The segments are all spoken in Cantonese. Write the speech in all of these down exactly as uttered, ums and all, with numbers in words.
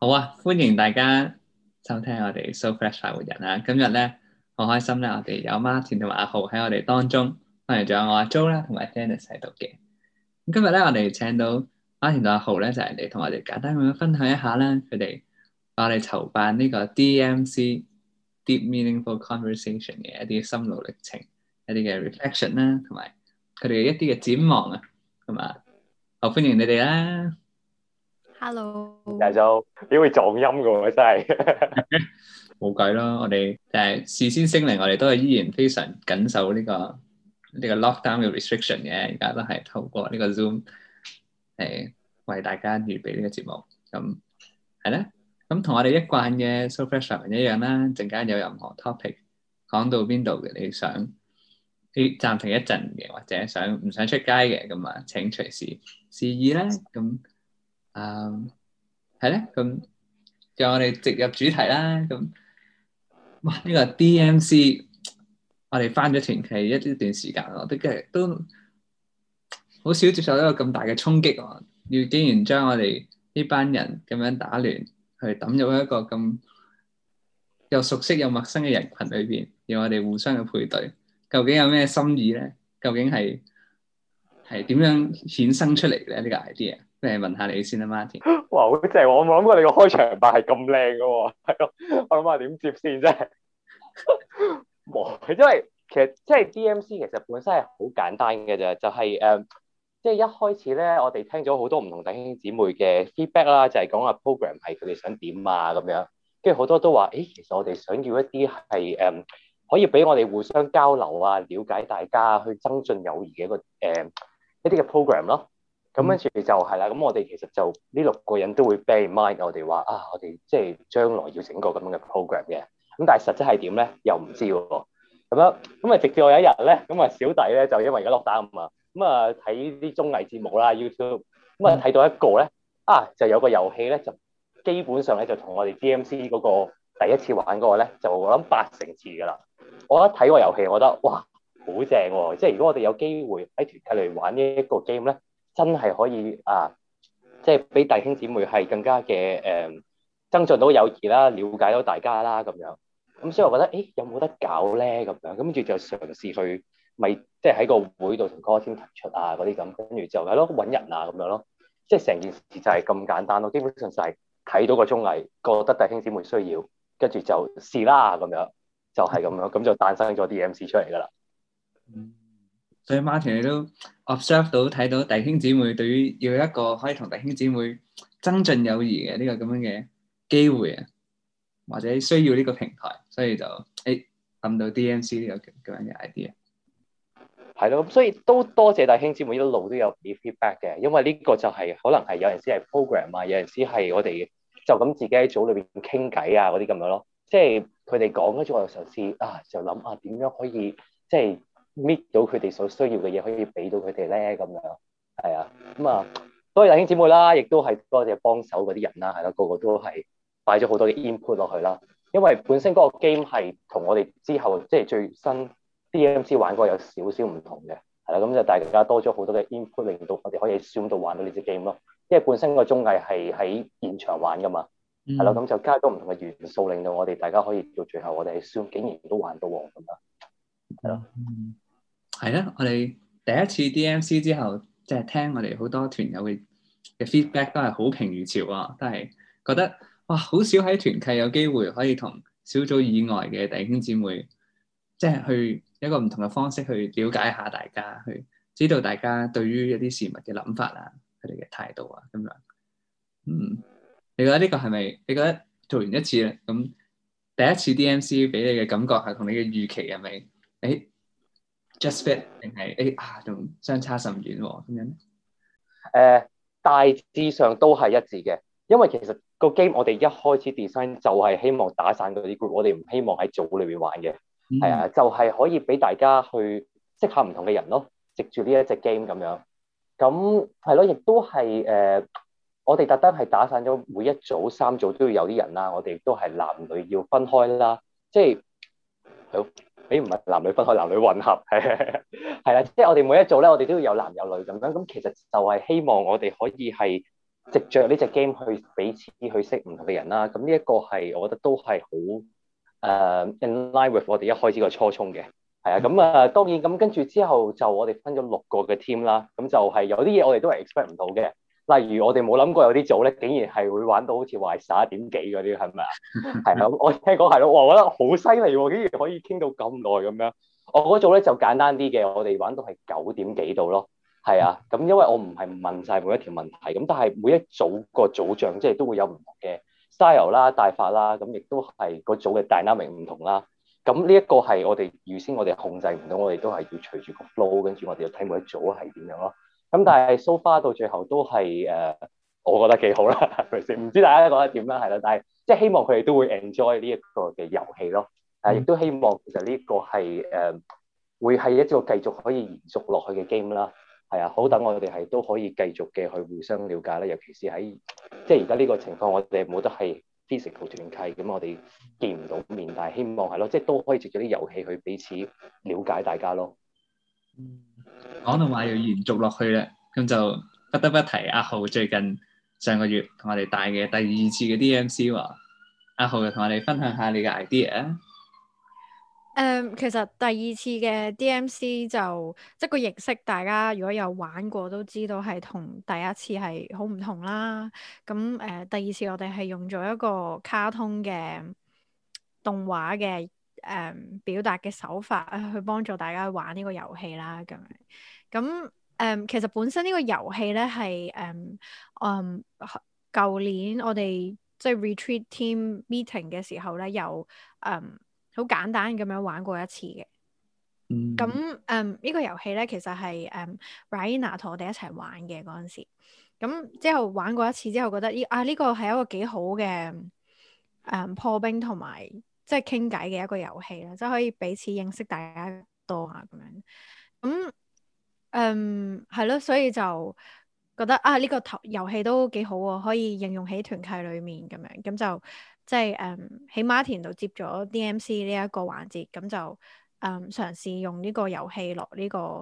好啊，歡迎大家收聽我哋 So Fresh 快活人啊！今日咧好開心咧，我哋有 Martin 同埋阿豪喺我哋當中，當然仲有我阿 Jo 啦，同埋 Dennis 喺度嘅。咁今日咧，我哋請到 Martin 同阿豪咧，就係嚟同我哋簡單咁樣分享一下啦，佢哋幫我哋籌辦呢個 D M C Deep Meaningful Conversation 嘅一啲心路歷程、一啲嘅 reflection 啦，同埋佢哋一啲嘅展望啊，咁啊，好歡迎你哋啦！ Hello， 但係就點會撞音嘅喎，真係冇計啦，我哋就係事先聲明，我哋都係依然非常緊守呢、這個呢、這個 lockdown 嘅 restriction 嘅，而家都係透過呢個 Zoom 誒為大家預備呢個節目。咁係咧，咁同我哋一貫嘅 So Fresh 一樣啦，陣間有任何 topic 講到邊度嘅，你想啲暫停一陣嘅，或者想唔想出街嘅，咁啊請隨時示意啦。咁誒係咧，咁就我哋直入主題啦。咁哇，呢、這個 D M C 我哋翻咗團契一一段時間，我都嘅都好少接受一個咁大嘅衝擊喎。要竟然將我哋呢班人咁樣打亂，去抌入一個咁又熟悉又陌生嘅人群裏邊，要我哋互相嘅配對，究竟有咩心意咧？究竟係係點樣衍生出嚟咧？呢、這個 idea，不如問下你先啦，Martin。 哇，好正喎！我冇諗過你個開場白係咁靚嘅喎，係咯，我諗下點接先啫。冇，因為其實即係 D M C 其實本身係好簡單嘅啫，就係、是、誒、呃，即係一開始咧，我哋聽咗好多唔同弟兄姊妹嘅 feedback 啦，就係講話 program 係佢哋想點啊咁樣，跟住好多都話，誒，其實我哋想要一啲係誒可以俾我哋互相交流啊，了解大家去增進友誼嘅一個誒、呃、一啲嘅 program 咯。咁跟住就係啦，咁我哋其實就呢六個人都會 bear in mind，我哋話啊，我哋即係將來要整個咁樣嘅 program 嘅。咁但係實質係點咧，又唔知喎。咁樣咁啊，直至我有一日咧，咁啊小弟咧就因為而家落單啊嘛，咁啊睇啲綜藝節目啦 YouTube，咁啊睇到一個咧啊，就有個遊戲咧，就基本上咧就同我哋 D M C 嗰個第一次玩嗰個咧，就我諗八成似㗎啦。我一睇個遊戲，我覺得哇，好正喎！即係如果我哋有機會喺團契嚟玩呢一個 game 咧，真係可以啊，即係俾弟兄姊妹係更加嘅誒、呃、增進到友誼啦，了解到大家啦咁樣。咁所以我覺得，誒有冇得搞咧咁樣？咁跟住就嘗試去，咪即係喺個會度同嗰個 team 提出啊嗰啲咁，跟住就係咯揾人啊咁樣咯。即係成件事就係咁簡單咯。基本上就係睇到個綜藝，覺得弟兄姊妹需要，跟住就試啦咁樣，就係、是、咁樣，咁就誕生咗 D M C 出嚟㗎啦。 嗯，所以 Martin 你都 observe 到睇到弟兄姊妹對於要一個可以同弟兄姊妹增進友誼嘅呢個咁樣嘅機會啊，或者需要呢個平台，所以就誒諗到 D M C 呢個咁樣嘅 idea。 係咯，咁所以都多謝弟兄姊妹一路都有俾 feedback 嘅，因為呢個就係、是、可能係有陣時係 program 啊，有陣時係我哋就咁自己喺組裏邊傾偈啊嗰啲咁樣咯。即係佢哋講跟住我又嘗試啊，就諗啊點樣可以即係 meet 到佢哋所需要嘅嘢，可以俾到佢哋咧咁樣。係啊，咁啊多謝弟兄姊妹啦，亦都係多謝幫手嗰啲人啦，係啦，個個都係擺咗好多嘅 input 落去啦。因為本身嗰個 game 係同我哋之後即係最新 D M C 玩過有少少唔同嘅，係啦，咁就大家多咗好多嘅 input，令到我哋可以喺 Zoom 度玩到呢隻 game 咯。因為本身個綜藝係喺現場玩噶嘛，係啦、嗯，咁就加咗唔同嘅元素，令到我哋大家可以到最後，我哋喺 Zoom 竟然都玩到喎咁樣，係咯。 係啦，我哋第一次 D M C 之後，即係聽我哋好多團友嘅嘅 feedback 都係好評如潮啊，都係覺得哇，好少喺團契有機會可以同小組以外嘅弟兄姊妹，即係去一個唔同嘅方式去了解下大家，去知道大家對於一啲事物嘅諗法啊，佢哋嘅態度啊咁樣。嗯，你覺得呢個係咪？你覺得做完一次咧，咁第一次 D M C 俾你嘅感覺係同你嘅預期係咪？誒 just fit 定係誒啊，仲相差甚遠喎咁樣咧？ 誒，大致上都係一致嘅，因為其實個 game 我哋一開始 design 就係希望打散嗰啲 group，我哋唔希望喺組裏面玩嘅，係、嗯、啊，就係、是、可以俾大家去識下唔同嘅人咯，藉住呢一隻 game 咁樣，咁係咯，亦都係誒、呃，我哋特登係打散咗每一組三組都要有啲人啦，我哋亦都係男女要分開啦，即係好。誒唔係男女分開，男女混合係係啦，即係我哋每一組咧，我哋都要有男有女咁樣。咁其實就係希望我哋可以係藉着呢隻 game 去彼此去識唔同嘅人啦。咁呢一個係我覺得都係好誒 in line with 我哋一開始個初衷嘅。係啊，咁啊當然咁跟住之後就我哋分咗六個嘅 team 啦。咁就係有啲嘢我哋都係 expect 唔到嘅。例如我哋冇諗過有啲組咧，竟然係會玩到好似話係十一點幾嗰啲，係咪啊？係啊，我聽講係咯，哇，我覺得好犀利喎，竟然可以傾到咁耐咁樣。我嗰組咧就簡單啲嘅，我哋玩到係九點幾度咯。係啊，咁因為我唔係問晒每一條問題，咁但係每一組個組長即係都會有唔同嘅 style 啦、帶法啦，咁亦都係個組嘅 dynamic 唔同啦。咁呢一個係我哋預先我哋控制唔到，我哋都係要隨住個 flow，跟住我哋要睇每一組係點樣咯。咁但係 so far 到最後都係誒、呃，我覺得幾好啦，係咪先？唔知大家覺得點樣係啦，但係即係希望佢哋都會 enjoy 呢一個嘅遊戲咯。誒、啊，亦都希望其實呢個係誒、呃、會係一個繼續可以延續落去嘅 game 啦。係啊，好等我哋係都可以繼續嘅去互相了解啦。尤其是喺即係而家呢個情況，我哋冇得係 physical 團契，咁我哋見唔到面，但係希望係咯，即係都可以藉住啲遊戲去彼此了解大家咯。 嗯，講到話要延續落去咧，咁就不得不提阿浩最近上個月同我哋帶嘅第二次嘅 D M C 喎。阿浩就同我哋分享下你嘅 idea 啊。 誒、um, 其實第二次嘅 D M C 就即係個形式，大家如果有玩過都知道係同第一次係好唔同啦。咁誒、呃、第二次我哋係用咗一個卡通嘅動畫嘅誒表達嘅手法去幫助大家玩呢個遊戲啦。咁樣咁誒、嗯、其實本身呢個遊戲咧係誒嗯舊年我哋即係 retreat team meeting 嘅時候咧有誒。嗯好簡單咁樣玩過一次嘅，咁誒呢個遊戲咧其實係誒 Raina 同我哋一齊玩嘅嗰陣時，咁之後玩過一次之後覺得呢啊呢個係一個幾好嘅誒、嗯、破冰同埋即係傾偈嘅一個遊戲啦，即係可以彼此認識大家多啊咁樣，咁誒係咯，所以就覺得啊呢、這個頭遊戲都幾好喎，可以應用喺團契裡面咁樣，咁就。即係誒喺 Martin 度接咗 D M C 呢一個環節，咁就誒、嗯、嘗試用呢個遊戲落呢個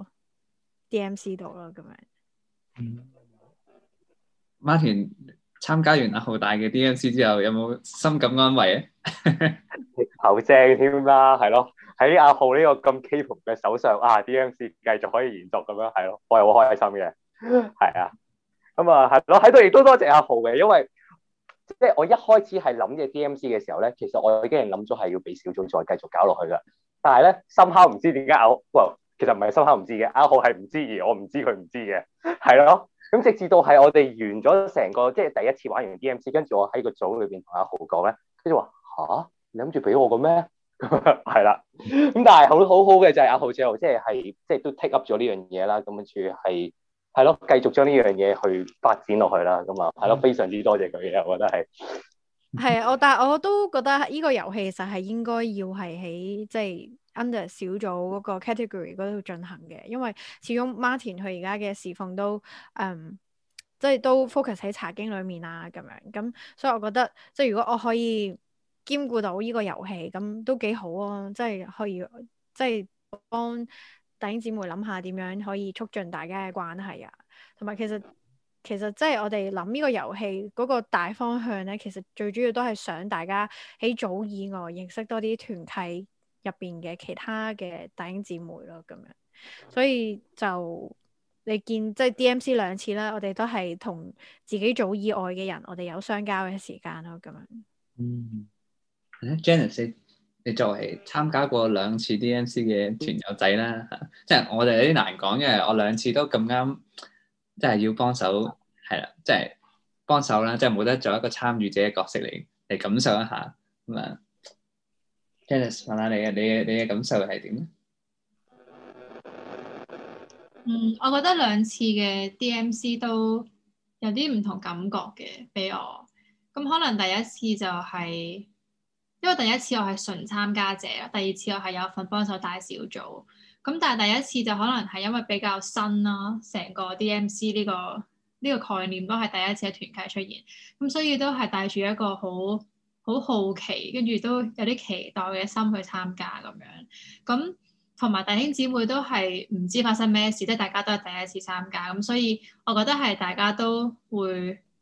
D M C 度咯，咁樣。 嗯、Martin 參加完阿浩大嘅 D M C 之後，有冇深感安慰啊？ 好正添啦，係咯，喺阿浩呢個咁 capable 嘅手上啊 ，D M C 繼續可以延續咁樣，係咯，我係好開心嘅，係啊，咁啊係咯，喺度亦都多謝阿浩嘅，因為。即係我一開始係諗嘅 D M C 嘅時候咧，其實我已經係諗咗係要俾小組再繼續搞落去噶。但係咧，深刻唔知點解阿浩，其實唔係深刻唔知嘅，阿浩係唔知而我唔知佢唔知嘅，係咯。咁直至到係我哋完咗成個即係第一次玩完 D M C，跟住我喺個組裏邊同阿浩講咧，跟住話吓，你諗住俾我嘅咩？係啦。咁但係好好好嘅就係阿浩最後即係係即係都 take up 咗呢樣嘢啦。咁跟住係。係咯，繼續將呢樣嘢去發展落去啦，咁啊，係咯，非常之多謝佢嘅，我覺得係。 係啊，我但係我都覺得呢個遊戲其實係應該要係喺即係 under 小組嗰個 category 嗰度進行嘅，因為始終 Martin 佢而家嘅侍奉都嗯即係都 focus 喺查經裡面啊咁樣，咁所以我覺得即係如果我可以兼顧到呢個遊戲，咁都幾好啊！即係可以即係幫弟兄姊妹諗下點樣可以促進大家嘅關係啊，同埋其實其實即係我哋諗呢個遊戲嗰個大方向咧，其實最主要都係想大家喺組以外認識多啲團契入邊嘅其他嘅弟兄姊妹咯，咁樣。所以就你見即係 D M C 兩次啦，我哋都係同自己組以外嘅人，我哋有相交嘅時間咯，咁樣。 嗯，Janice。你作為參加過兩次 D M C 嘅團友仔啦，即係我哋有啲難講，因為我兩次都咁啱，即係要幫手，係啦，即係幫手啦，即係冇得做一個參與者嘅角色嚟嚟感受一下咁啊。Janice 問下你嘅，你嘅你嘅感受係點咧？ 嗯，我覺得兩次嘅 D M C 都有啲唔同感覺嘅，俾我。咁可能第一次就係、是。因為第一次我係純參加者，第二次我係有份幫手帶小組，咁但係第一次就可能係因為比較新啦，成個 D M C 呢個呢個概念都係第一次喺團契出現，咁所以都係帶住一個好好好奇，跟住都有啲期待嘅心去參加咁樣，咁同埋弟兄姊妹都係唔知發生咩事，即係大家都係第一次參加，咁所以我覺得係大家都會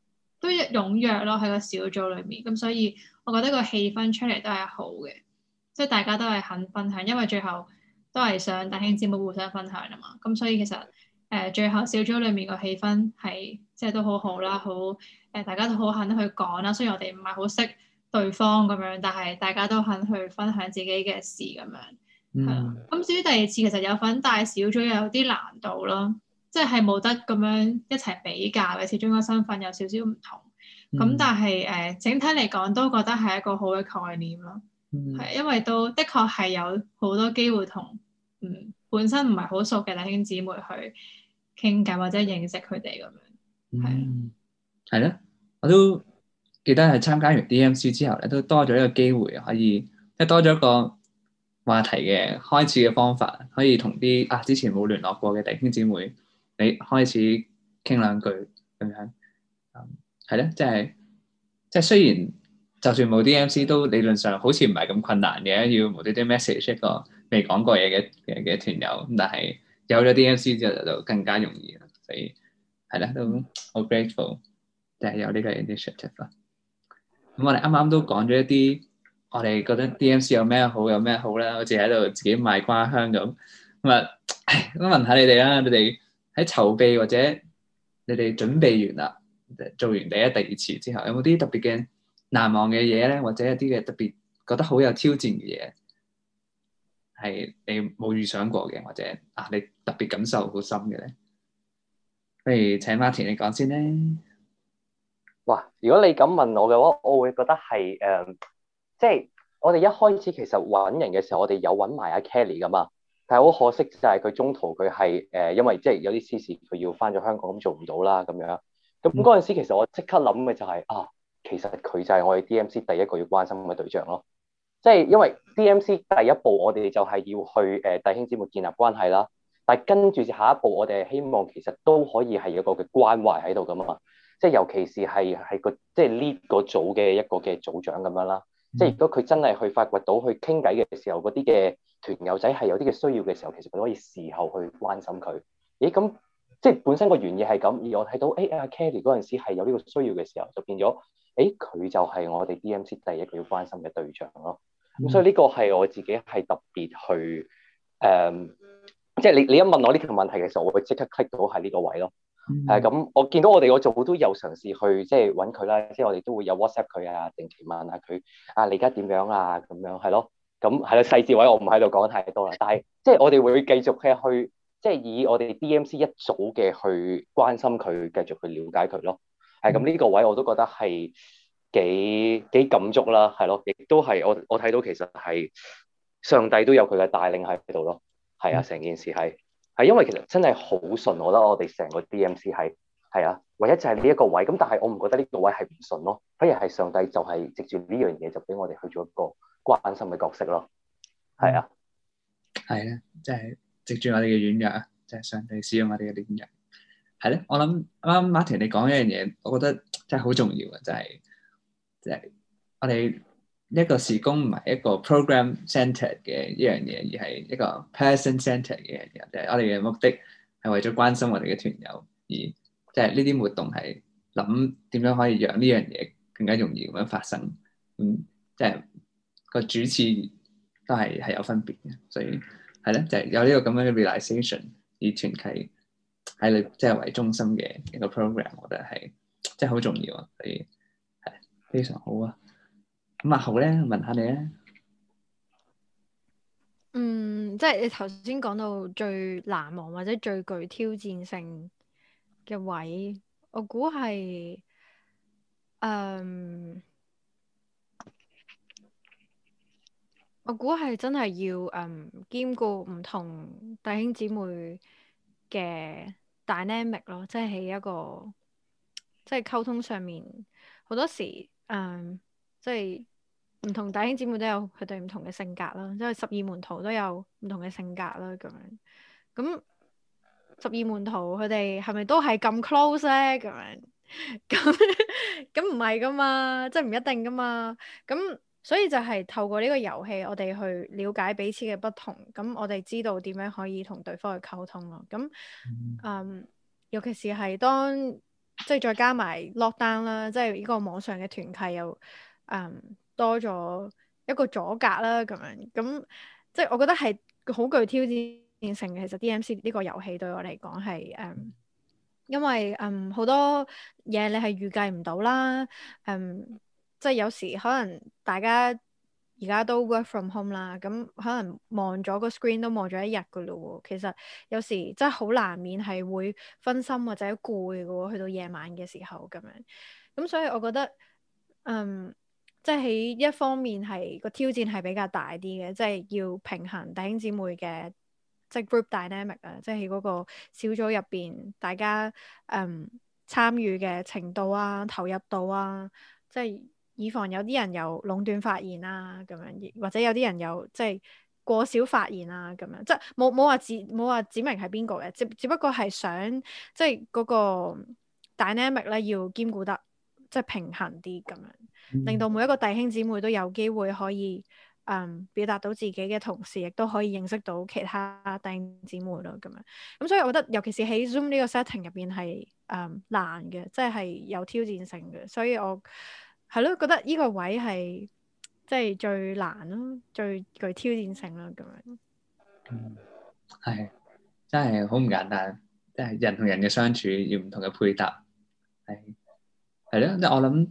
都踴躍咯喺個小組裏面，咁所以我覺得個氣氛出嚟都係好嘅，即係大家都係肯分享，因為最後都係想弟兄姊妹互相分享啊嘛，咁所以其實誒、呃、最後小組裏面個氣氛係即係都好好啦，好誒、呃、大家都好肯去講啦，雖然我哋唔係好識對方咁樣，但係大家都肯去分享自己嘅事咁樣，係啦、嗯。咁至於第二次其實有份帶小組又有啲難度咯。即係冇得咁樣一齊比較嘅，始終個身份有少少唔同。咁、嗯、但係誒、呃，整體嚟講都覺得係一個好嘅概念咯。係、嗯、因為都的確係有好多機會同嗯本身唔係好熟嘅弟兄姊妹去傾偈或者認識佢哋咁樣。係係咯，我都記得係參加完 D M C 之後咧，都多咗一個機會可以即係多咗一個話題嘅開始嘅方法，可以同啲啊之前冇聯絡過嘅弟兄姊妹。你開始傾兩句咁樣，嗯，係咧，即係即係雖然就算冇 D M C 都理論上好似唔係咁困難嘅，要無端端 message 一個未講過嘢嘅嘅嘅團友，咁但係有咗 D M C 之後就更加容易啦，所以係咧都好 grateful，就係有呢個 initiative 啦。咁我哋啱啱都講咗一啲，我哋覺得 D M C 有咩好有咩好啦，好似喺度自己賣瓜香咁。咁啊，咁問下你哋啦，你哋喺籌備或者你哋準備完啦，做完第一、第二次之後，有冇啲特別嘅難忘嘅嘢咧？或者一啲嘅特別覺得好有挑戰嘅嘢，係你冇預想過嘅，或者啊你特別感受好深嘅咧？不如請 Martin 你講先咧。 哇！如果你咁問我嘅話，我會覺得係誒、呃，即係我哋一開始其實揾人嘅時候，我哋有揾埋阿 Kelly 噶嘛。但係好可惜就係佢中途佢係誒，因為即係有啲私事，佢要翻咗香港咁做唔到啦咁樣。咁嗰陣時其實我即刻諗嘅就係、是、啊，其實佢就係我哋 D M C 第一個要關心嘅對象咯。即係因為 D M C 第一步我哋就係要去誒、呃、弟兄姊妹建立關係啦。但係跟住下一步我哋係希望其實都可以係有個嘅關懷喺度噶嘛。即係尤其是係係個即係 lead 個組嘅一個嘅組長咁樣啦。即係如果佢真係去發掘到去傾偈嘅時候，嗰啲嘅團友仔係有啲嘅需要嘅時候，其實佢可以事後去關心佢。咦咁即係本身個原意係咁，而我睇到誒阿 Kelly 嗰陣時係有呢個需要嘅時候，就變咗誒佢就係我哋 D M C 第一個要關心嘅對象咯。咁、嗯、所以呢個係我自己係特別去誒、嗯，即係你你一問我呢條問題嘅時候，我會即刻 click 到係呢個位咯。係咁、嗯，我見到我哋個組都有嘗試去即係揾佢啦，即係我哋都會有 WhatsApp 佢啊，定期問下佢啊，你而家點樣啊？咁樣係咯，咁係咯，細節位我唔喺度講太多啦。但係即係我哋會繼續嘅去，即係以我哋 D M C 一組嘅去關心佢，繼續去了解佢咯。係咁，呢個位我都覺得係幾幾感觸啦，係咯，亦都係我我睇到其實係上帝都有佢嘅帶領喺度咯。係啊，成件事係。係因為其實真係好順，我覺得我哋成個 D M C 係係啊，唯一就係呢一個位咁，但係我唔覺得呢個位係唔順咯，反而係上帝就係藉住呢樣嘢就俾我哋去做一個關心嘅角色咯。係啊， 係咧，即係藉住我哋嘅軟弱啊，即係上帝使用我哋嘅軟弱。係咧，我諗啱啱 Martin 你講一樣嘢，我覺得真係好重要嘅，就係即係我哋一個事工唔係一個 program centered 嘅一樣嘢，而係一個 person centered 嘅嘢。就係我哋嘅目的係為咗關心我哋嘅團友，而即係呢啲活動係諗點樣可以讓呢樣嘢更加容易咁樣發生。咁即係個主次都係係有分別嘅，所以係咧就係、是、有呢個咁樣嘅 realization，以團契喺你即係為中心嘅一個 program，我覺得係即係好重要啊，所以係非常好啊。咁阿豪咧，問下你咧。 嗯，即係你頭先講到最難忘或者最具挑戰性嘅位，我估係，嗯，我估係真係要嗯兼顧唔同弟兄姊妹嘅 dynamic 咯，即係喺一個即係溝通上面，好多時嗯即係。唔同弟兄姊妹都有佢哋唔同嘅性格啦，即係十二門徒都有唔同嘅性格啦，咁樣。咁十二門徒佢哋係咪都係咁 close 咧？咁樣，咁咁唔係噶嘛，即係唔一定噶嘛。咁所以就係透過呢個遊戲，我哋去了解彼此嘅不同，咁我哋知道點樣可以同對方去溝通咯。咁，嗯，尤其是係當即係再加埋 lockdown 啦，即係呢個網上嘅團契又誒、嗯、多咗一個阻隔啦，咁樣咁即係我覺得係好具挑戰性嘅。其實 D M C 呢個遊戲對我嚟講係誒，因為誒好、嗯、多嘢你係預計唔到啦，誒、嗯、即係有時可能大家而家都 work from home 啦，咁可能望咗個 screen 都望咗一日噶咯喎。其實有時真係好難免係會分心或者攰嘅喎，去到夜晚嘅時候咁樣。咁所以我覺得，嗯，即係喺一方面係個挑戰係比較大啲嘅，即係要平衡弟兄姊妹嘅即係 group dynamic 啊，即係喺嗰個小組入邊大家嗯參與嘅程度啊、投入度啊，即係。以防有啲人有壟斷發言啊，咁樣，或者有啲人有即係過少發言啊，咁樣，即係冇冇話指冇話指明係邊個嘅，只只不過係想即係嗰個 dynamic 咧要兼顧得即係平衡啲咁樣， 嗯、 令到每一個弟兄姊妹都有機會可以嗯表達到自己嘅同時，亦都可以認識到其他弟兄姊妹咯，咁樣。咁所以我覺得，尤其是喺 Zoom 呢個 setting 入邊係誒難嘅，即係係有挑戰性嘅，所以我。係咯，覺得呢個位係即係最難咯，最具挑戰性啦，咁樣。 嗯，係真係好唔簡單，即係人同人嘅相處要唔同嘅配搭，係係咯，即係我諗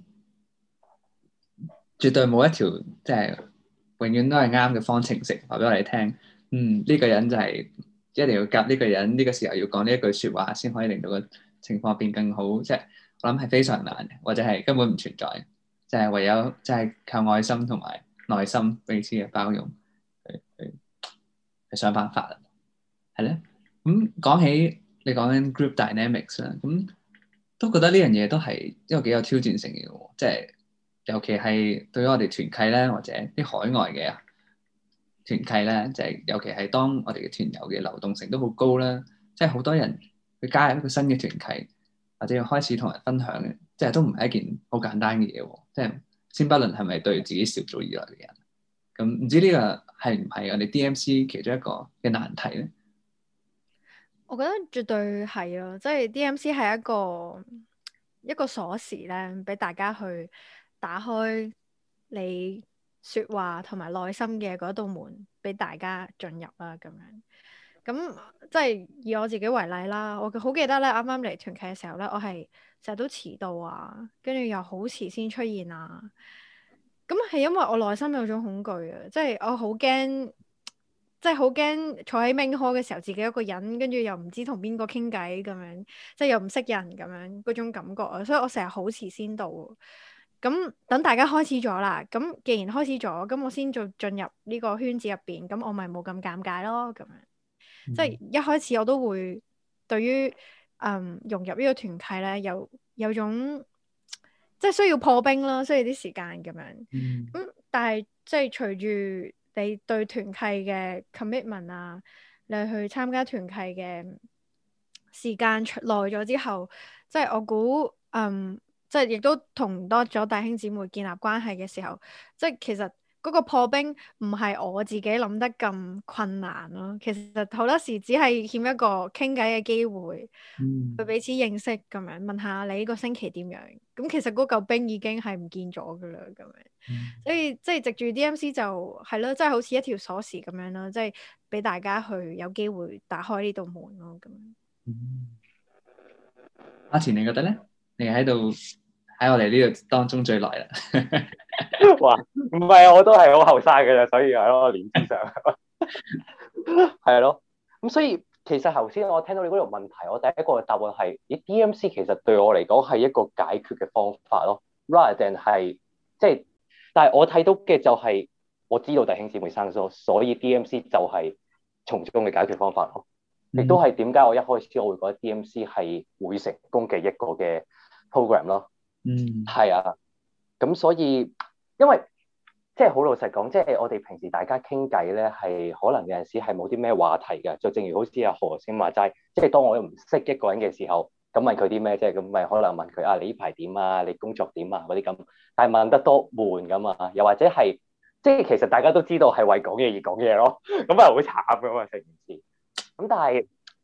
絕對冇一條即係永遠都係啱嘅方程式話俾我哋聽。嗯，呢個人就係一定要夾呢個人，呢個時候要講呢一句説話先可以令到個情況變更好。即係我諗係非常難嘅，或者係根本唔存在。就係唯有，就係靠愛心同埋耐心彼此嘅包容去去去想辦法啦，係咧。咁講起你講緊 group dynamics 啦，咁都覺得呢樣嘢都係一個幾有挑戰性嘅喎。即係尤其係對於我哋團契咧，或者啲海外嘅團契咧，就係尤其係當我哋嘅團友嘅流動性都好高啦，即係好多人去加入一個新嘅團契，或者要開始同人分享嘅。即係都唔係一件好簡單嘅嘢喎，即係先不論係咪對自己小組以來嘅人，咁唔知呢個係唔係我哋 D M C 其中一個嘅難題咧？ 我覺得絕對係咯，即係 D M C 係一個一個鎖匙咧，俾大家去打開你説話同埋內心嘅嗰道門，俾大家進入啦咁樣。咁即係以我自己為例啦，我好記得咧，啱啱嚟團契嘅時候咧，我係成日都遲到啊，跟住又好遲先出現啊。咁係因為我內心有種恐懼啊，即係我好驚，即係好驚坐喺 main hall 嘅時候自己一個人，跟住又唔知同邊個傾偈咁樣，即係又唔識人咁樣嗰種感覺啊，所以我成日好遲先到。咁等大家開始咗啦，咁既然開始咗，咁我先做進入呢個圈子入邊，咁我咪冇咁尷尬咯，咁樣。即係一開始我都會對於嗯融入呢個團契咧，有有種即係需要破冰啦，需要啲時間咁樣。咁、 嗯嗯、但係即係隨住你對團契嘅 commitment 啊，你去參加團契嘅時間耐咗之後，即係我估嗯即係亦都同多咗弟兄姊妹建立關係嘅時候，即係其實。嗰個破冰唔係我自己諗得咁困難咯，其實好多時只係欠一個傾偈嘅機會， 嗯去彼此認識咁樣，問下你呢個星期點樣？咁其實嗰嚿冰已經係唔見咗噶啦，咁樣， 嗯所以即係藉住 D M C 就係咯，即係好似一條鎖匙咁樣咯，即係俾大家去有機會打開呢道門咯，咁樣。 嗯，阿田你覺得咧？你喺度喺我哋呢度當中最耐啦。 哇，唔係啊，我都係好後生嘅啫，所以係咯，年資上係咯。咁所以其實頭先我聽到你嗰條問題，我第一個答案係，咦 D M C 其實對我嚟講係一個解決嘅方法咯，rather than 係即係，但係我睇到嘅就係、是、我知道弟兄姊妹生疏，所以 D M C 就係從中嘅解決方法咯。亦、嗯、都係點解我一開始我會覺得 D M C 係會成功嘅一個嘅 program 咯。 嗯， 係啊，咁所以。因為即係好老實講，即係我哋平時大家傾偈咧，係可能有陣時係冇啲咩話題嘅。就正如好似阿何先話齋，即係當我唔識一個人嘅時候，咁問佢啲咩啫？咁咪可能問佢啊，你呢排點啊？你工作點啊？嗰啲咁。但係問得多悶㗎嘛，又或者係即係其實大家都知道係為講嘢而講嘢咯，咁啊好慘㗎嘛成件事。咁但係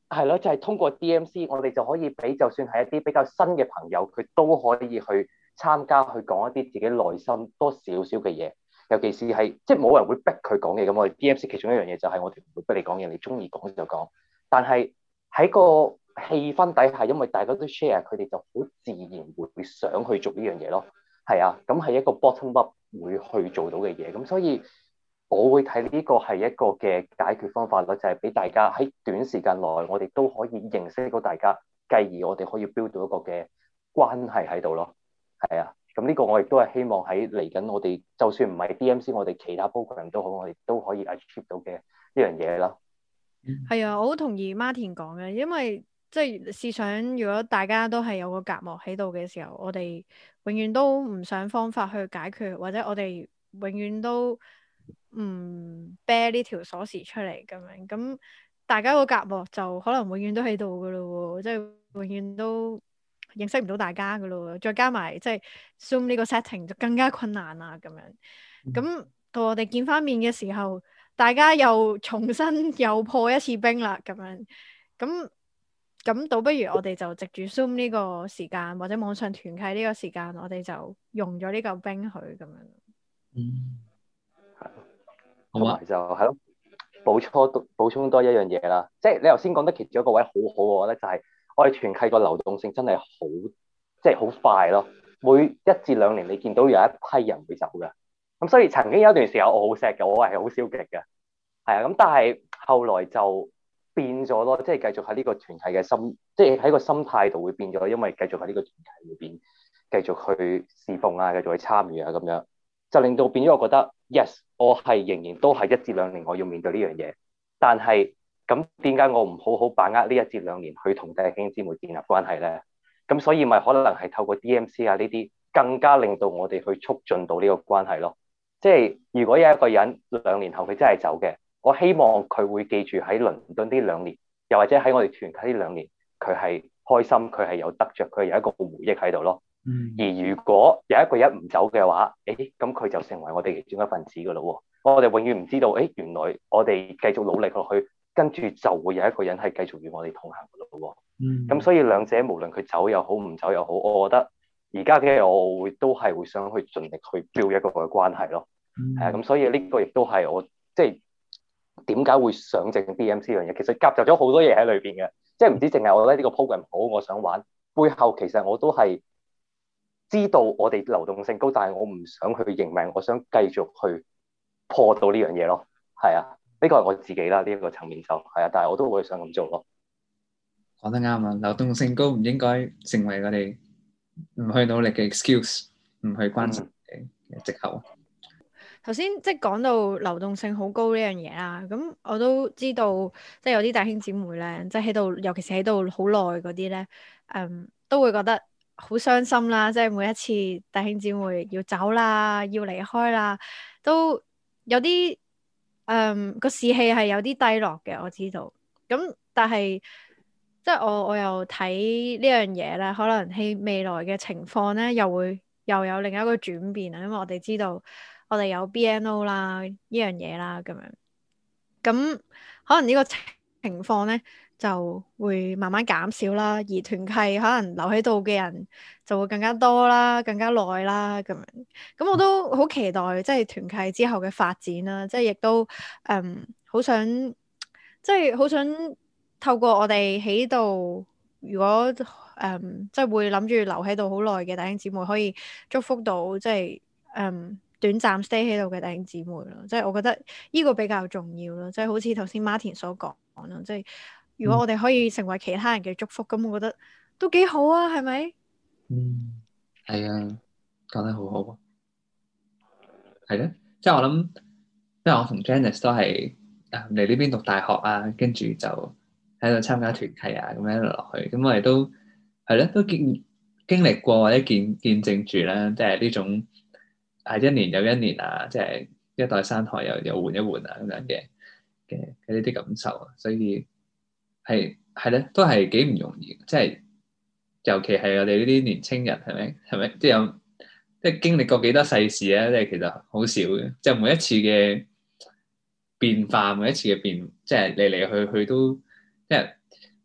係咯，就係、是、通過 D M C，我哋就可以俾就算係一啲比較新嘅朋友，佢都可以去參加，去講一啲自己內心多少少嘅嘢。尤其是係即係冇人會逼佢講嘢咁，我哋 D M C 其中一樣嘢就係我哋唔會逼你講嘢，你中意講就講。但係喺個氣氛底下，因為大家都 share，佢哋就好自然會想去做呢樣嘢咯。係啊，咁係一個 bottom up 會去做到嘅嘢。咁所以我會睇呢個係一個嘅解決方法咯，就係、是、俾大家喺短時間內，我哋都可以認識到大家，繼而我哋可以 build 到一個嘅關係喺度咯。係啊。咁呢個我亦都係希望喺嚟緊，我哋就算唔係 D M C，我哋其他 program 都好，我哋都可以 achieve 到嘅一樣嘢啦。 係啊，我好同意 Martin 講嘅，因為即係試想，如果大家都係有個隔膜喺度嘅時候，我哋永遠都唔想方法去解決，或者我哋永遠都唔啤呢條鎖匙出嚟咁樣，咁大家個隔膜就可能永遠都喺度噶咯喎，即係永遠都認識唔到大家噶咯，再加埋即係 Zoom 呢個 setting 就更加困難啦咁樣。咁到我哋見翻面嘅時候，大家又重新又破一次冰啦咁樣。咁咁倒不如我哋就藉住 Zoom 呢個時間或者網上團契呢個時間，我哋就用咗呢嚿冰去咁樣。 嗯， 同埋就係咯，補充多補充多一樣嘢啦，即係你頭先講得其中一個位好好，我覺得就係我哋團契個流動性真係好，即係好快咯。每一至兩年你見到有一批人會走嘅，咁所以曾經有一段時間我好 sad 嘅，我係好消極嘅，係啊，咁但係後來就變咗咯，即係繼續喺呢個團契嘅心，即係喺個心態度會變咗，因為繼續喺呢個團契裏邊繼續去侍奉啊，繼續去參與啊咁樣，就令到變咗我覺得 yes， 我係仍然都係一至兩年我要面對呢樣嘢，但係咁點解我唔好好把握呢一至兩年去同弟兄姊妹建立關係咧？咁所以咪可能係透過 D M C 啊呢啲，更加令到我哋去促進到呢個關係咯。即係如果有一個人兩年後佢真係走嘅，我希望佢會記住喺倫敦呢兩年，又或者喺我哋團契呢兩年，佢係開心，佢係有得着，佢係有一個回憶喺度咯。 嗯、 而如果有一個人唔走嘅話，誒咁佢就成為我哋其中一份子噶咯。我哋永遠唔知道，誒原來我哋繼續努力落去，跟住就會有一個人係繼續與我哋同行噶咯。咁、嗯、所以兩者無論佢走又好，唔走又好，我覺得而家嘅我會都係會想去盡力去 build 一個嘅關係咯。係啊、嗯，咁所以呢個亦都係我即係點解會想整 D M C 呢樣嘢，其實夾雜咗好多嘢喺裏邊嘅，即係唔知淨係我覺得呢個 program 好，我想玩，背後其實我都係知道我哋流動性高，但係我唔想去認命，我想繼續去破到呢樣嘢咯。係啊，呢個係我自己啦，呢一個層面就係啊，但係我都會想咁做咯。 講得啱啊！流動性高唔應該成為我哋唔去努力嘅 excuse， 唔去關心嘅藉口。 頭先即係講到流動性好高呢樣嘢啦，咁我都知道，即係有啲弟兄姊妹咧，即係喺度，尤其是喺度好耐嗰啲咧，嗯，都會覺得好傷心啦。即係每一次弟兄姊妹要走啦，要離開啦，都有啲嗯個士氣係有啲低落嘅，我知道。咁但係即係我我又睇呢樣嘢咧，可能喺未來嘅情況咧，又會又有另一個轉變啊，因為我哋知道。我哋有 B N O 啦，呢樣嘢啦，咁樣，咁可能呢個情況咧就會慢慢減少啦，而團契可能留喺度嘅人就會更加多啦，更加耐啦，咁樣，咁我都好期待即係團契之後嘅發展啦，即係亦都嗯好想，即係好想透過我哋喺度，如果誒、嗯、即係會諗住留喺度好耐嘅弟兄姊妹，可以祝福到即係嗯。短暫 stay 喺度嘅弟兄姊妹咯，即係我覺得呢個比較重要咯，即係好似頭先 Martin 所講咯，即係如果我哋可以成為其他人嘅祝福，咁、嗯、我覺得都幾好啊，係咪？ 嗯，係啊，講得好好啊，係咧，即係我諗，因為我同 Janice 都係誒嚟呢邊讀大學啊，跟住就喺度參加團契啊，咁樣一路落去，咁我哋都係咧，都經經歷過或者見見證住啦，即係呢種。係一年又一年啊，即係一代三代又又換一換啊咁樣嘅嘅嘅呢啲感受啊，所以係係咧，都係幾唔容易，即係尤其係我哋呢啲年青人係咪係咪即係有即係經歷過幾多世事咧，即係其實好少嘅，即係每一次嘅變化，每一次嘅變，即係嚟嚟去去都即係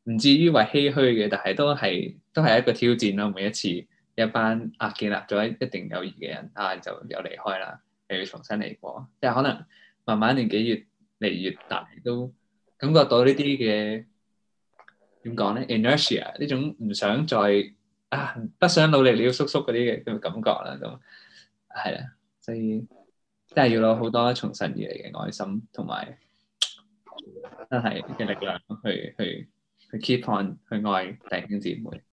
唔至於話唏噓嘅，但係都係都係一個挑戰咯。每一次一班啊建立咗一定友誼嘅人啊，就又離開啦，又要重新嚟過。即係可能慢慢年紀越嚟越大，都感覺到呢啲嘅點講咧 inertia 呢種唔想再啊不想努力了叔叔嗰啲嘅咁嘅感覺啦，咁係啦，所以真係要攞好多從神而嚟嘅愛心同埋真係嘅力量去去去 keep on 去愛弟兄姊妹。